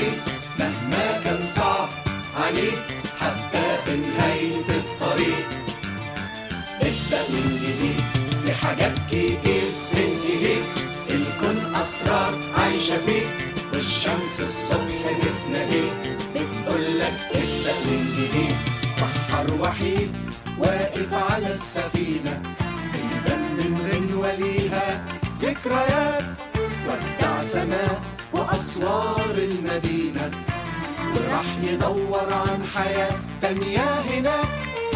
بعيد مهما كان صعب عليك حتى في نهاية الطريق. ابدأ من جديد في حاجات كتير من ايديك، الكون أسرار عايشة فيك، والشمس الصبح بتناديك بتقولك ابدأ من جديد. بحر وحيد واقف على السفينة بيدندن غنوة ليها ذكريات، ودع سماء وأسوار المدينة وراح يدور عن حياة تانية هناك.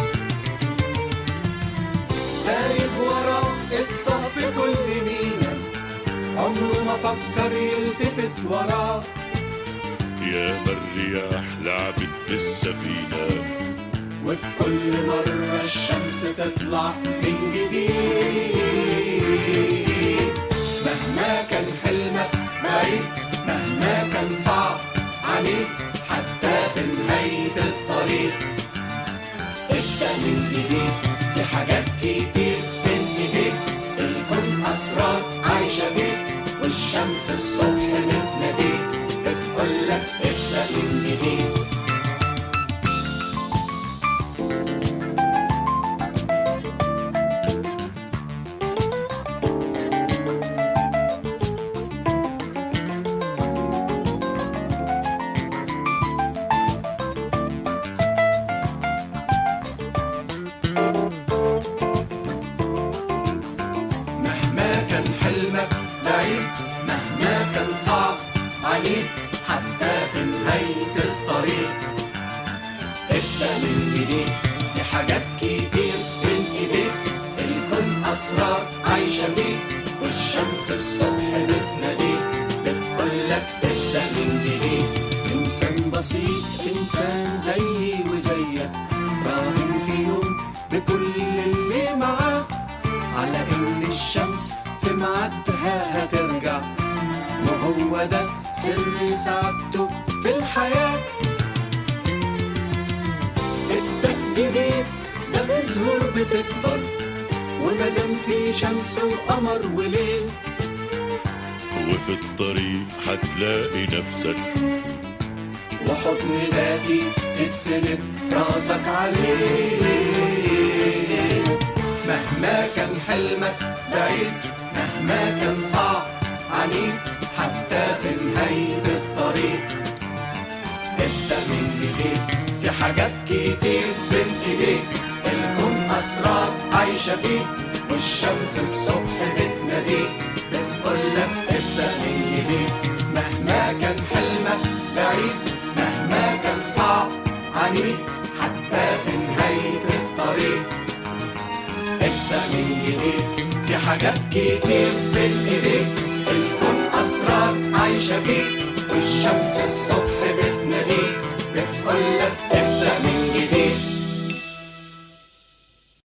سايب وراه قصة في كل مينا عمره ما فكر يلتفت وراه. يا الرياح لعبت بالسفينة وفي كل مرة الشمس تطلع من جديد. مهما كان حلمك بعيد مهما كان صعب عليك حتى في نهاية الطريق. ابدأ من جديد في حاجات كتير من ايديك، الكون أسرار عايشة بيك، والشمس الصبح بتناديك بتقولك ابدأ من جديد. مهما كان حلمك بعيد مهما كان صعب عليك حتى في نهاية الطريق. ابدأ من جديد في حاجات كتير من ايديك، الكون أسرار عايشة فيك، والشمس الصبح بتناديك بتقولك ابدأ من جديد. إنسان بسيط إنسان زيي وزيك راهن في يوم بكل اللي معاه على إن الشمس في ميعادها هترجع، وهو ده سر سعادته في الحياة. ابدأ جديد ده في زهور بتكبر، ومادام في شمس وقمر وليل، وفي الطريق هتلاقي نفسك وحضن دافي تتسند راسك عليه. مهما كان حلمك بعيد مهما كان صعب عليك حتى في نهاية الطريق. ابدأ من جديد في حاجات كتير بين ايديك، الكون أسرار عايشة فيك، والشمس الصبح بتناديك بتقولك ابدأ من جديد. مهما كان حلمك بعيد مهما كان صعب عليك حتى في نهاية الطريق. ابدأ من جديد في حاجات كتير بين ايديك، الكون أسرار عايشة فيك، والشمس الصبح بتناديك بتقولك ابدأ من